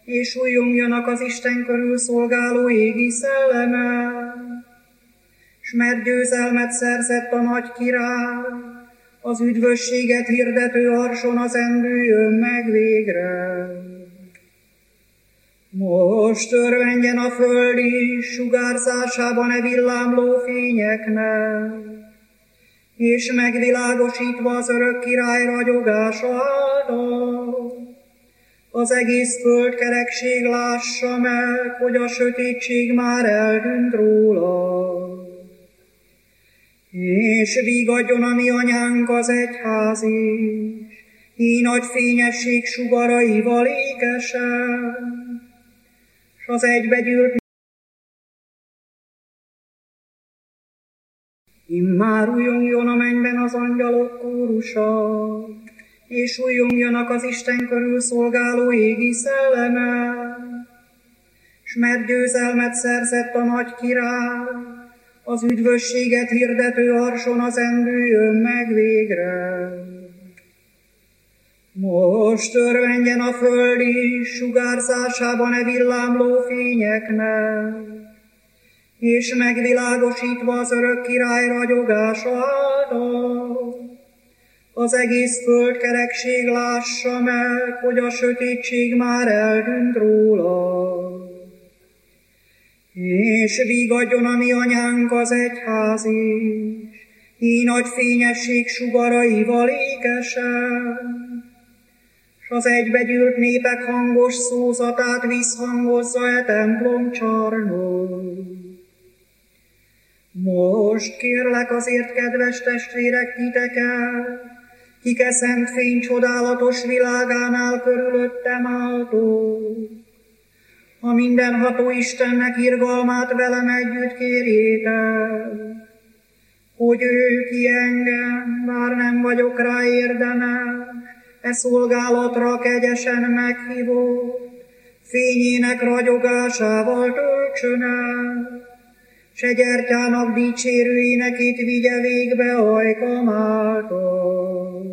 és újjongjanak az Isten körül szolgáló égi szellemek. S mert győzelmet szerzett a nagy király, az üdvösséget hirdető arson az endüljön meg végre. Most örvendjen a föld is sugárzásában e villámló fényeknek, és megvilágosítva az örök király ragyogása által, az egész földkerekség lássa meg, hogy a sötétség már eltűnt róla. És vigadjon a mi anyánk az egyház is, így nagy fényesség sugaraival ékesen, s az egybegyűlt immár újjongjon a mennyben az angyalok kórusa, és újjongjanak az Isten körül szolgáló égi szellemek. S mert győzelmet szerzett a nagy király, az üdvösséget hirdető arson az endüljön meg végre. Most örvendjen a föld is sugárzásában e villámló fényeknek, és megvilágosítva az örök király ragyogása által, az egész földkerekség lássa meg, hogy a sötétség már eltűnt róla. És vigadjon a mi anyánk az egyház is, így nagy fényesség sugaraival ékesen, s az egybegyűlt népek hangos szózatát visszhangozza e templom csarnok. Most kérlek azért, kedves testvérek, titeket, kik e szent fény csodálatos világánál körülöttem álltok, a mindenható Istennek irgalmát velem együtt kérjétek, hogy ő ki engem, bár nem vagyok rá érdemes, e szolgálatra kegyesen meghívott, fényének ragyogásával töltsön el, s gyertyának dicsérő énekét vigye végbe ajkam által.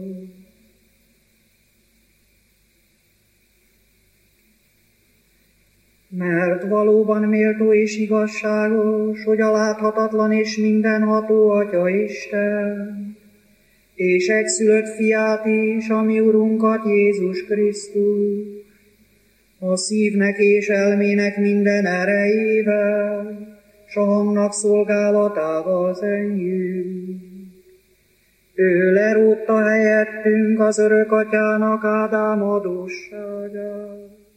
Mert valóban méltó és igazságos, hogy a láthatatlan és mindenható Atya Isten, és egyszülött fiát is, a mi Urunkat, Jézus Krisztus, a szívnek és elmének minden erejével, s a hangnak szolgálatával zenjük. Ő lerótta helyettünk az örök atyának Ádám adósságát.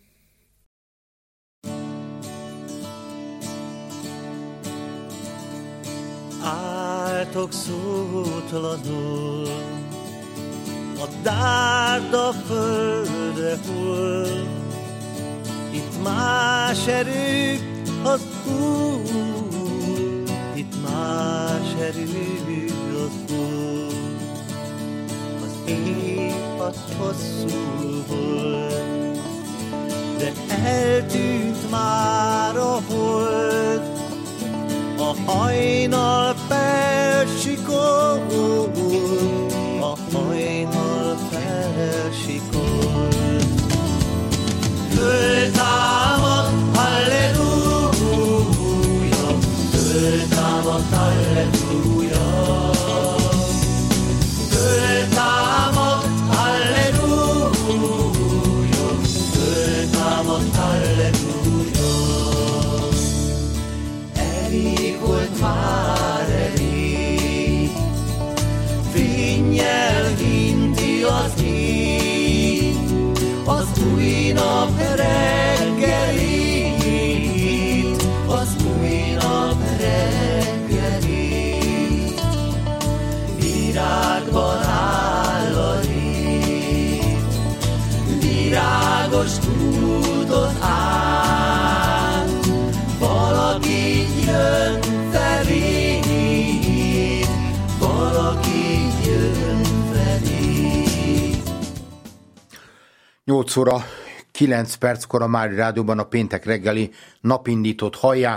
Álltok szótlanul, a dárd a földre hull, itt más erő az Úr, itt más erő az Úr. Az éjjel hosszú volt, de eltűnt már a hold, a hajnal felsikol, a hajnal felsikol. Föltámad, halleluja, föltámad, halleluja, föltámad, halleluja, föltámad, halleluja. Elég volt már elég, fénnyel hinti az ég, az új nap reggelét, az új nap reggelét. Virágban áll a rét, virágos úton áll, valaki jön felé, valaki jön felé. 8 óra 9 perckor a Mári Rádióban a péntek reggeli napindítót hallják.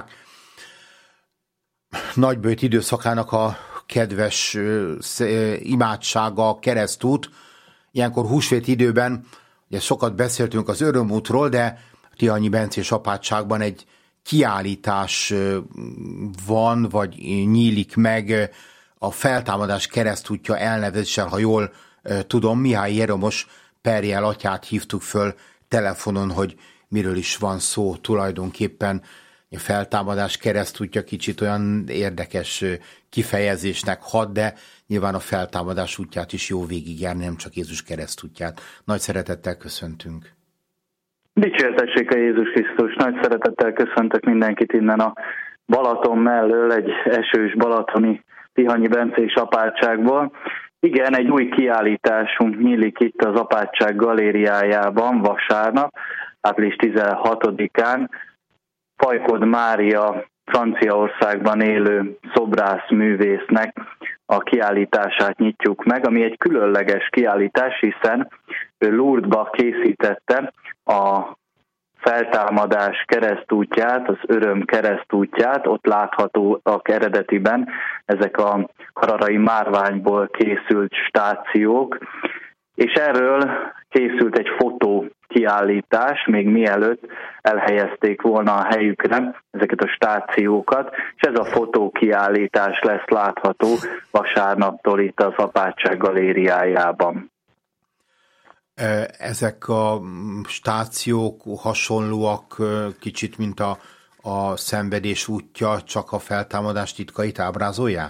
Nagyböjt időszakának a kedves imádsága a keresztút. Ilyenkor húsvét időben, ugye sokat beszéltünk az örömútról, de Tihanyi Bencés apátságban egy kiállítás van, vagy nyílik meg a Feltámadás keresztútja elnevezéssel, ha jól tudom, Mihály Jeromos Perjel atyát hívtuk föl telefonon, hogy miről is van szó tulajdonképpen. A Feltámadás keresztútja kicsit olyan érdekes kifejezésnek hat, de nyilván a feltámadás útját is jó végigjárni, nem csak Jézus keresztútját. Nagy szeretettel köszöntünk. Dicsértessék a Jézus Krisztus! Nagy szeretettel köszöntök mindenkit innen a Balaton mellől, egy esős balatoni Tihanyi Bencés apátságból. Igen, egy új kiállításunk nyílik itt az apátság galériájában vasárnap, április 16-án. Fajkod Mária Franciaországban élő szobrászművésznek a kiállítását nyitjuk meg, ami egy különleges kiállítás, hiszen ő Lourdesba készítette a feltámadás keresztútját, az öröm keresztútját, ott láthatóak eredetiben ezek a kararai márványból készült stációk, és erről készült egy fotókiállítás, még mielőtt elhelyezték volna a helyükre ezeket a stációkat, és ez a fotókiállítás lesz látható vasárnaptól itt az apátság galériájában. Ezek a stációk hasonlóak kicsit, mint a szenvedés útja, csak a feltámadás titkait ábrázolják?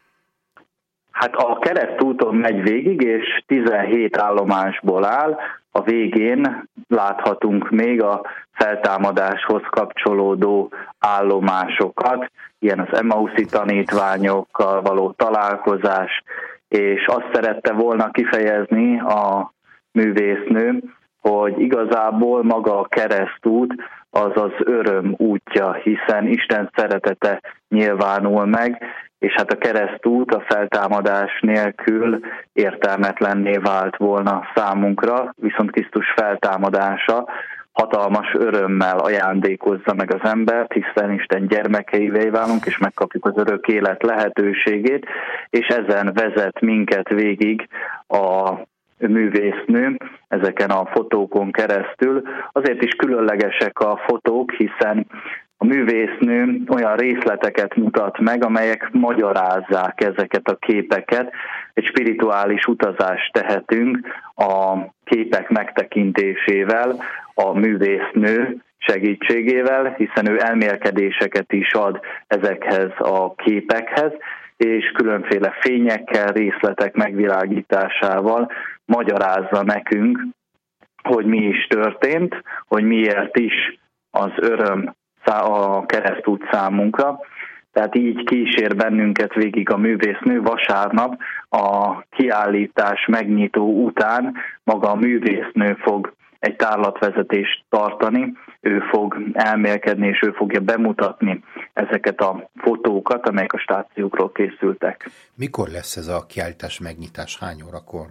Hát a keresztúton megy végig, és 17 állomásból áll. A végén láthatunk még a feltámadáshoz kapcsolódó állomásokat, ilyen az Emmauszi tanítványokkal való találkozás, és azt szerette volna kifejezni a művésznő, hogy igazából maga a keresztút az az öröm útja, hiszen Isten szeretete nyilvánul meg, és hát a keresztút a feltámadás nélkül értelmetlenné vált volna számunkra, viszont Krisztus feltámadása hatalmas örömmel ajándékozza meg az embert, hiszen Isten gyermekeivé válunk, és megkapjuk az örök élet lehetőségét, és ezen vezet minket végig a művésznő ezeken a fotókon keresztül. Azért is különlegesek a fotók, hiszen a művésznő olyan részleteket mutat meg, amelyek magyarázzák ezeket a képeket. Egy spirituális utazást tehetünk a képek megtekintésével, a művésznő segítségével, hiszen ő elmélkedéseket is ad ezekhez a képekhez, és különféle fényekkel, részletek megvilágításával magyarázza nekünk, hogy mi is történt, hogy miért is az öröm a keresztút számunkra. Tehát így kísér bennünket végig a művésznő. Vasárnap a kiállítás megnyitó után maga a művésznő fog egy tárlatvezetést tartani, ő fog elmélkedni, és ő fogja bemutatni ezeket a fotókat, amelyek a stációkról készültek. Mikor lesz ez a kiállítás megnyitás? Hány órakor?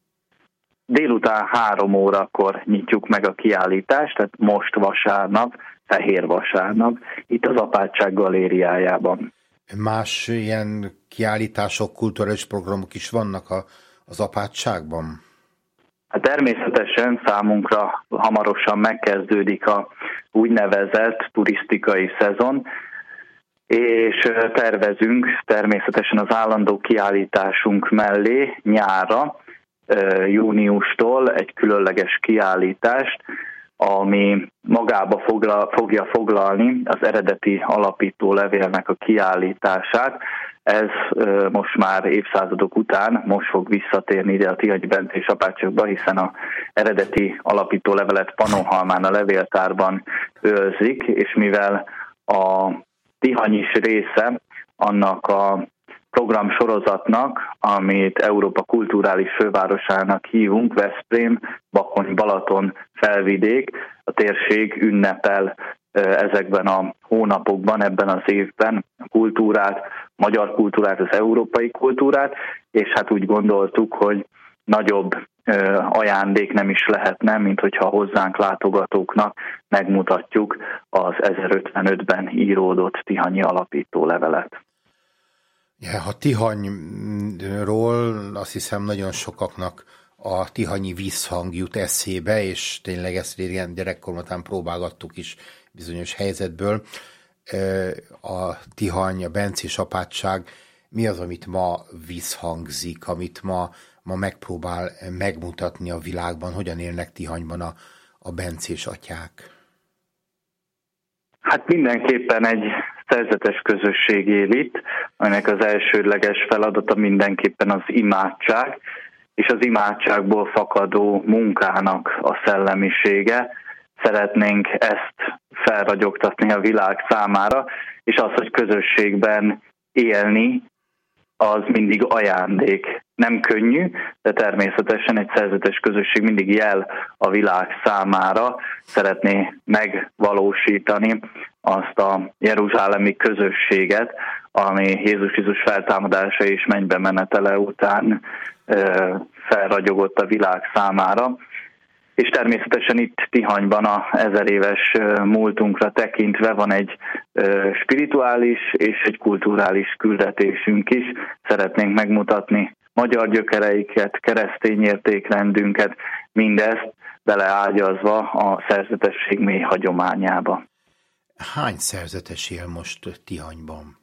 Délután 3 órakor nyitjuk meg a kiállítást, tehát most vasárnap, fehér vasárnap, itt az apátság galériájában. Más ilyen kiállítások, kulturális programok is vannak az apátságban? Hát természetesen számunkra hamarosan megkezdődik a úgynevezett turisztikai szezon, és tervezünk természetesen az állandó kiállításunk mellé nyárra, júniustól egy különleges kiállítást, ami magába fogja foglalni az eredeti alapító levélnek a kiállítását. Ez most már évszázadok után most fog visszatérni ide a Tihanyi Bencés apátságba, hiszen az eredeti alapító levelet Pannonhalmán a levéltárban őrzik, és mivel a tihanyis része annak a programsorozatnak, amit Európa kulturális fővárosának hívunk, Veszprém, Bakony, Balaton, Felvidék, a térség ünnepel ezekben a hónapokban, ebben az évben a kultúrát, magyar kultúrát, az európai kultúrát, és hát úgy gondoltuk, hogy nagyobb ajándék nem is lehetne, mint hogyha hozzánk látogatóknak megmutatjuk az 1055-ben íródott tihanyi alapító levelet. Ja, a Tihanyról azt hiszem nagyon sokaknak a tihanyi visszhang jut eszébe, és tényleg ezt régen gyerekkoromban próbálgattuk is bizonyos helyzetből. A Tihany, a bencés apátság, mi az, amit ma visszhangzik, amit ma megpróbál megmutatni a világban, hogyan élnek Tihanyban a bencés atyák? Hát mindenképpen egy szerzetes közösség él itt, aminek az elsődleges feladata mindenképpen az imádság, és az imádságból fakadó munkának a szellemisége. Szeretnénk ezt felragyogtatni a világ számára, és az, hogy közösségben élni, az mindig ajándék. Nem könnyű, de természetesen egy szerzetes közösség mindig jel a világ számára, szeretné megvalósítani azt a jeruzsálemi közösséget, ami Jézus Krisztus feltámadása és mennybe menetele után felragyogott a világ számára. És természetesen itt Tihanyban a 1000 éves múltunkra tekintve van egy spirituális és egy kulturális küldetésünk is. Szeretnénk megmutatni magyar gyökereiket, keresztény értékrendünket, mindezt beleágyazva a szerzetesség mély hagyományába. Hány szerzetes él most Tihanyban?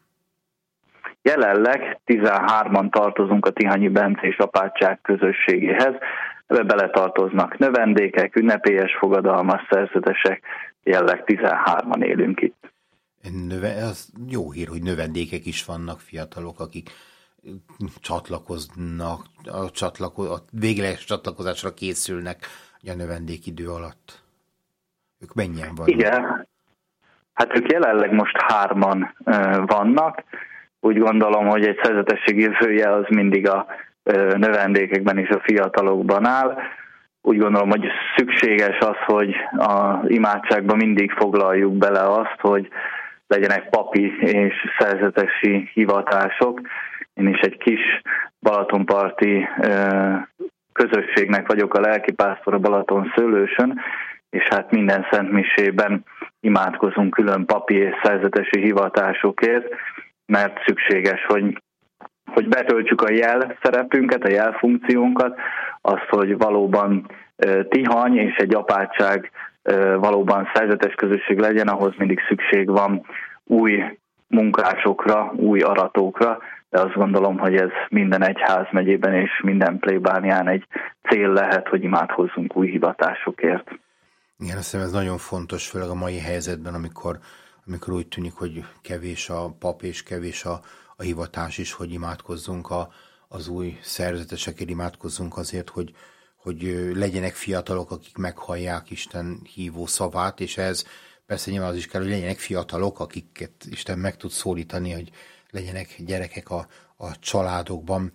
Jelenleg 13-an tartozunk a tihanyi bencés apátság közösségéhez. Ebbe beletartoznak növendékek, ünnepélyes fogadalmas szerzetesek, jelenleg 13-an élünk itt. Az jó hír, hogy növendékek is vannak, fiatalok, akik csatlakoznak, a végleges csatlakozásra készülnek a növendékidő alatt. Ők mennyien vannak? Igen, hát ők jelenleg most 3-an vannak. Úgy gondolom, hogy egy szerzetesség jövője az mindig a növendékekben és a fiatalokban áll. Úgy gondolom, hogy szükséges az, hogy az imádságban mindig foglaljuk bele azt, hogy legyenek papi és szerzetesi hivatások. Én is egy kis balatonparti közösségnek vagyok a lelkipásztor a Balatonszőlősön, és hát minden szentmisében imádkozunk külön papi és szerzetesi hivatásokért, mert szükséges, hogy betöltsük a jel szerepünket, a jel funkciónkat, azt, hogy valóban Tihany és egy apátság valóban szerzetes közösség legyen, ahhoz mindig szükség van új munkásokra, új aratókra, de azt gondolom, hogy ez minden egyházmegyében és minden plébánián egy cél lehet, hogy imádkozzunk új hivatásokért. Igen, azt hiszem ez nagyon fontos, főleg a mai helyzetben, amikor úgy tűnik, hogy kevés a pap és kevés a hivatás is, hogy imádkozzunk az új szerzetesekért, imádkozzunk azért, hogy legyenek fiatalok, akik meghallják Isten hívó szavát, és ez persze nyilván az is kell, hogy legyenek fiatalok, akiket Isten meg tud szólítani, hogy legyenek gyerekek a családokban.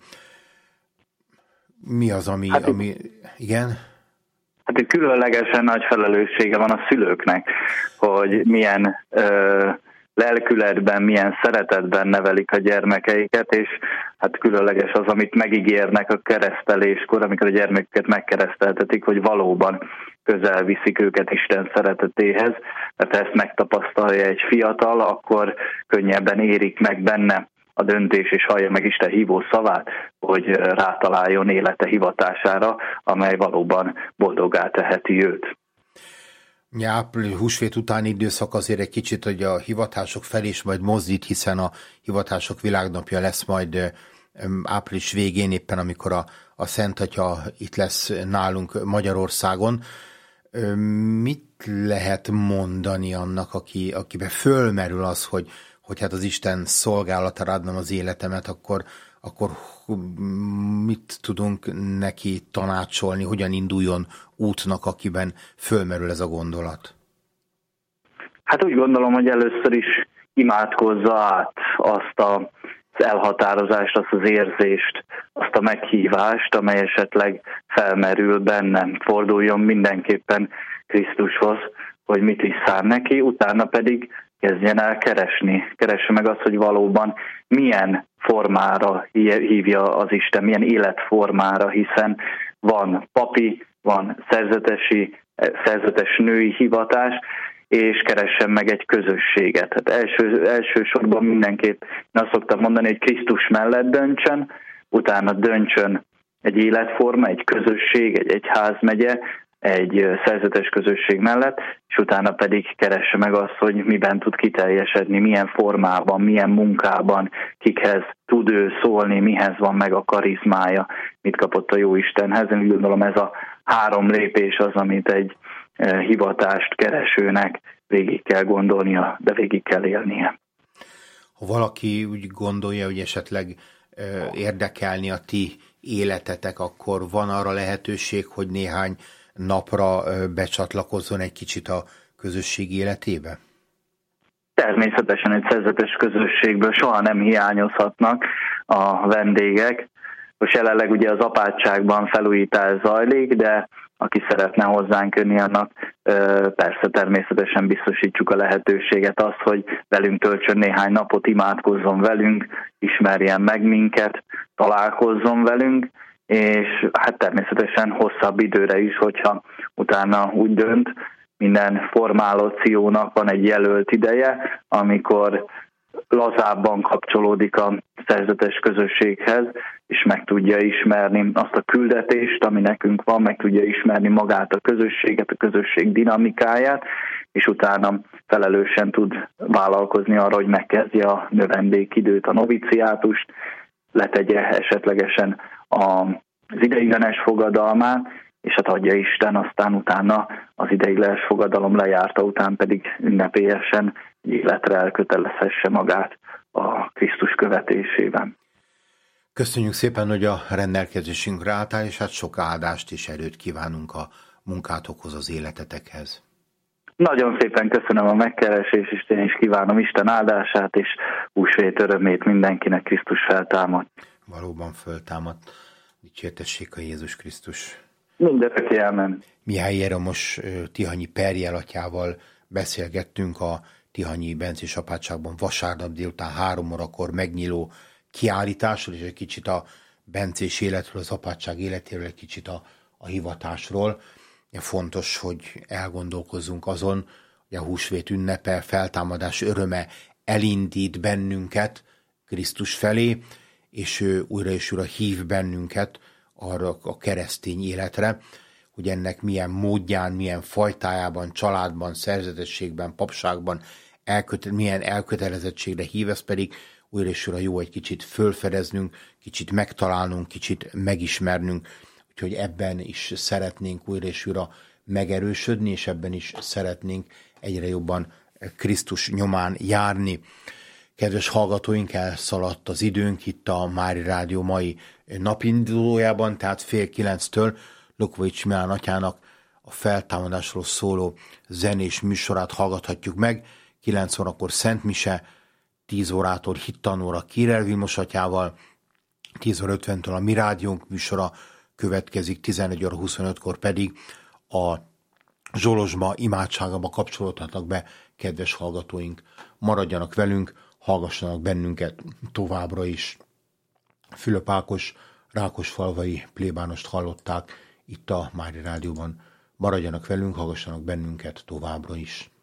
Mi az, ami igen? Hát egy különlegesen nagy felelőssége van a szülőknek, hogy milyen lelkületben, milyen szeretetben nevelik a gyermekeiket, és hát különleges az, amit megígérnek a kereszteléskor, amikor a gyermeküket megkereszteltetik, hogy valóban közel viszik őket Isten szeretetéhez, mert ha ezt megtapasztalja egy fiatal, akkor könnyebben érik meg benne a döntés, és hallja meg Isten hívó szavát, hogy rátaláljon élete hivatására, amely valóban boldoggá teheti őt. Húsvét utáni időszak azért egy kicsit, hogy a hivatások felé is majd mozdít, hiszen a hivatások világnapja lesz majd április végén, éppen amikor a Szent Atya itt lesz nálunk Magyarországon. Mit lehet mondani annak, akiben fölmerül az, hogy hát az Isten szolgálatára adnom az életemet, akkor mit tudunk neki tanácsolni, hogyan induljon útnak, akiben fölmerül ez a gondolat? Hát úgy gondolom, hogy először is imádkozza át azt az elhatározást, azt az érzést, azt a meghívást, amely esetleg felmerül bennem. Forduljon mindenképpen Krisztushoz, hogy mit is szán neki, utána pedig kezdjen el keresni. Keresse meg azt, hogy valóban milyen formára hívja az Isten, milyen életformára, hiszen van papi, van szerzetes női hivatás, és keressen meg egy közösséget. Hát elsősorban mindenképp azt szoktam mondani, hogy Krisztus mellett döntsön, utána döntsön egy életforma, egy közösség, egy egyházmegye, egy szerzetes közösség mellett, és utána pedig keresse meg azt, hogy miben tud kiteljesedni, milyen formában, milyen munkában, kikhez tud ő szólni, mihez van meg a karizmája, mit kapott a Jóistenhez. Én úgy gondolom, ez a 3 lépés az, amit egy hivatást keresőnek végig kell gondolnia, de végig kell élnie. Ha valaki úgy gondolja, hogy esetleg érdekelni a ti életetek, akkor van arra lehetőség, hogy néhány napra becsatlakozzon egy kicsit a közösség életébe? Természetesen egy szerzetes közösségből soha nem hiányozhatnak a vendégek. Most jelenleg ugye az apátságban felújítás zajlik, de aki szeretne hozzánk jönni, annak persze természetesen biztosítjuk a lehetőséget azt, hogy velünk töltsön néhány napot, imádkozzon velünk, ismerjen meg minket, találkozzon velünk, és hát természetesen hosszabb időre is, hogyha utána úgy dönt. Minden formációnak van egy jelölt ideje, amikor lazábban kapcsolódik a szerzetes közösséghez, és meg tudja ismerni azt a küldetést, ami nekünk van, meg tudja ismerni magát a közösséget, a közösség dinamikáját, és utána felelősen tud vállalkozni arra, hogy megkezdje a növendékidőt, a noviciátust, letegye esetlegesen az ideiglenes fogadalmát, és hát adja Isten, aztán utána az ideiglenes fogadalom lejárta után pedig ünnepélyesen életre elkötelezhesse magát a Krisztus követésében. Köszönjük szépen, hogy a rendelkezésünkre álltál, és hát sok áldást és erőt kívánunk a munkátokhoz, az életetekhez. Nagyon szépen köszönöm a megkeresést, és én is kívánom Isten áldását, és húsvét örömét mindenkinek. Krisztus feltámadt. Valóban föltámadt. Dicsértessék a Jézus Krisztus. Mindörökké, amen. Mihály Jeromos tihanyi perjel atyával beszélgettünk a tihanyi bencés apátságban vasárnap délután 3 órakor megnyíló kiállításról, és egy kicsit a bencés életről, az apátság életéről, egy kicsit a hivatásról. Fontos, hogy elgondolkozzunk azon, hogy a húsvét ünnepe, feltámadás öröme elindít bennünket Krisztus felé, és ő újra és újra hív bennünket arra a keresztény életre, hogy ennek milyen módján, milyen fajtájában, családban, szerzetességben, papságban, milyen elkötelezettségre hív, ez pedig újra és újra jó egy kicsit fölfedeznünk, kicsit megtalálnunk, kicsit megismernünk, úgyhogy ebben is szeretnénk újra és újra megerősödni, és ebben is szeretnénk egyre jobban Krisztus nyomán járni. Kedves hallgatóink, elszaladt az időnk itt a Mária Rádió mai napindulójában, tehát 8:30-től Lukvovics Milán atyának a feltámadásról szóló zenés műsorát hallgathatjuk meg. 9 órakor Szent Mise, 10 órától hittanóra Kírel Vilmos atyával, 10:50-től a Mi Rádiónk műsora következik, 11:25-kor pedig a Zsolozsma imádságába kapcsolódhatnak be kedves hallgatóink. Maradjanak velünk, hallgassanak bennünket továbbra is. Fülöp Ákos rákosfalvai plébánost hallották itt a Mária Rádióban. Maradjanak velünk, hallgassanak bennünket továbbra is.